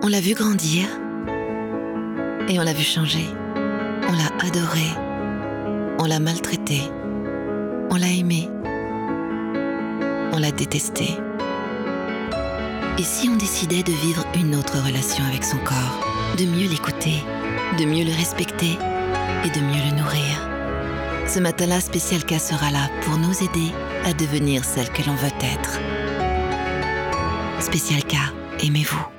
On l'a vu grandir et on l'a vu changer. On l'a adoré, on l'a maltraité, on l'a aimé, on l'a détesté. Et si on décidait de vivre une autre relation avec son corps, de mieux l'écouter, de mieux le respecter et de mieux le nourrir? Ce matin-là, Spécial K sera là pour nous aider à devenir celle que l'on veut être. Spécial K, aimez-vous.